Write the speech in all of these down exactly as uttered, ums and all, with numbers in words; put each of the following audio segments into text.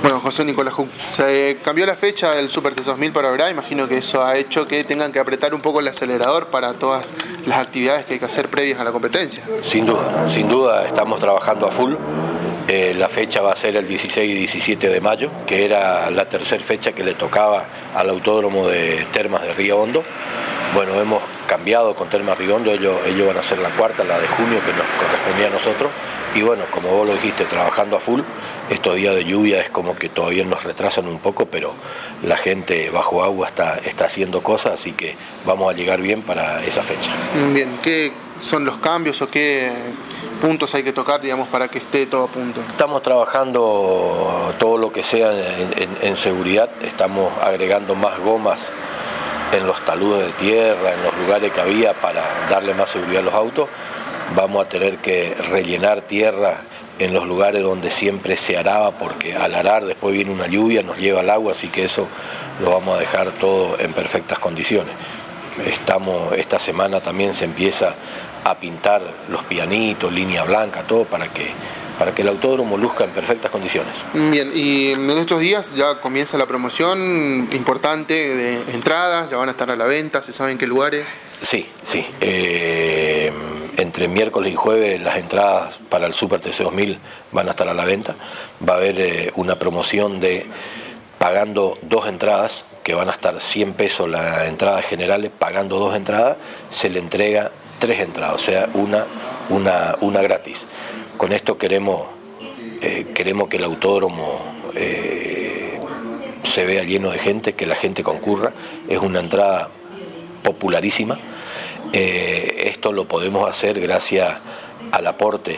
Bueno, José Nicolás Huk, se cambió la fecha del Super T dos mil para Oberá. Imagino que eso ha hecho que tengan que apretar un poco el acelerador para todas las actividades que hay que hacer previas a la competencia. Sin duda, sin duda estamos trabajando a full. Eh, la fecha va a ser el dieciséis y diecisiete de mayo, que era la tercera fecha que le tocaba al Autódromo de Termas de Río Hondo. Bueno, hemos cambiado con Termas Río Hondo, ellos, ellos van a ser la cuarta, la de junio, que nos correspondía a nosotros. Y bueno, como vos lo dijiste, trabajando a full. Estos días de lluvia es como que todavía nos retrasan un poco, pero la gente bajo agua está, está haciendo cosas, así que vamos a llegar bien para esa fecha. Bien, ¿qué son los cambios o qué puntos hay que tocar, digamos, para que esté todo a punto? Estamos trabajando todo lo que sea en, en, en seguridad, estamos agregando más gomas en los taludes de tierra, en los lugares que había para darle más seguridad a los autos. Vamos a tener que rellenar tierra en los lugares donde siempre se araba, porque al arar después viene una lluvia, nos lleva al agua, así que eso lo vamos a dejar todo en perfectas condiciones. Estamos, esta semana también se empieza a pintar los pianitos, línea blanca, todo para que, para que el autódromo luzca en perfectas condiciones. Bien, y en estos días ya comienza la promoción importante de entradas, ya van a estar a la venta, ¿se saben qué lugares? Sí, sí. Eh, entre miércoles y jueves las entradas para el Super T C dos mil van a estar a la venta. Va a haber eh, una promoción de pagando dos entradas, que van a estar cien pesos las entradas generales, pagando dos entradas, se le entrega tres entradas, o sea, una, una, una gratis. Con esto queremos, eh, queremos que el autódromo eh, se vea lleno de gente, que la gente concurra. Es una entrada popularísima. Eh, esto lo podemos hacer gracias al aporte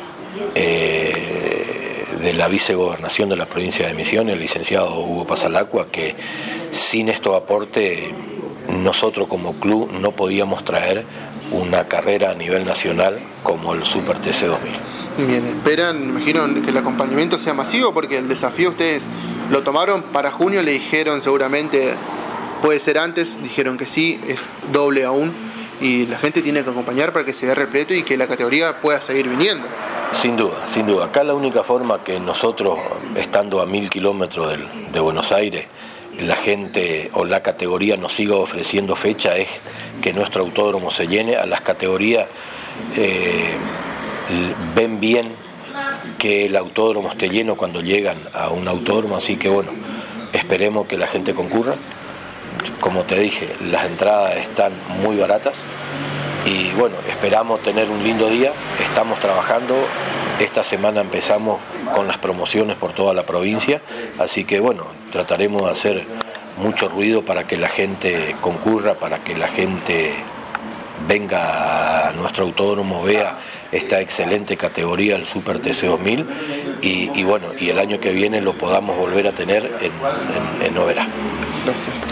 eh, de la vicegobernación de la provincia de Misiones, el licenciado Hugo Pasalacqua, que sin estos aportes nosotros como club no podíamos traer una carrera a nivel nacional como el Super T C dos mil. Bien, esperan, me imagino, que el acompañamiento sea masivo, porque el desafío ustedes lo tomaron para junio, le dijeron seguramente puede ser antes, dijeron que sí, es doble aún, y la gente tiene que acompañar para que se vea repleto y que la categoría pueda seguir viniendo. Sin duda, sin duda. Acá la única forma que nosotros, estando a mil kilómetros de, de Buenos Aires, la gente o la categoría nos siga ofreciendo fecha es que nuestro autódromo se llene. A las categorías eh, ven bien que el autódromo esté lleno cuando llegan a un autódromo, así que bueno, esperemos que la gente concurra. Como te dije, las entradas están muy baratas y bueno, esperamos tener un lindo día. Estamos trabajando, esta semana empezamos con las promociones por toda la provincia, así que bueno, trataremos de hacer mucho ruido para que la gente concurra, para que la gente venga a nuestro autódromo, vea esta excelente categoría, el Super T C dos mil, y, y bueno, y el año que viene lo podamos volver a tener en, en, en Oberá. Gracias.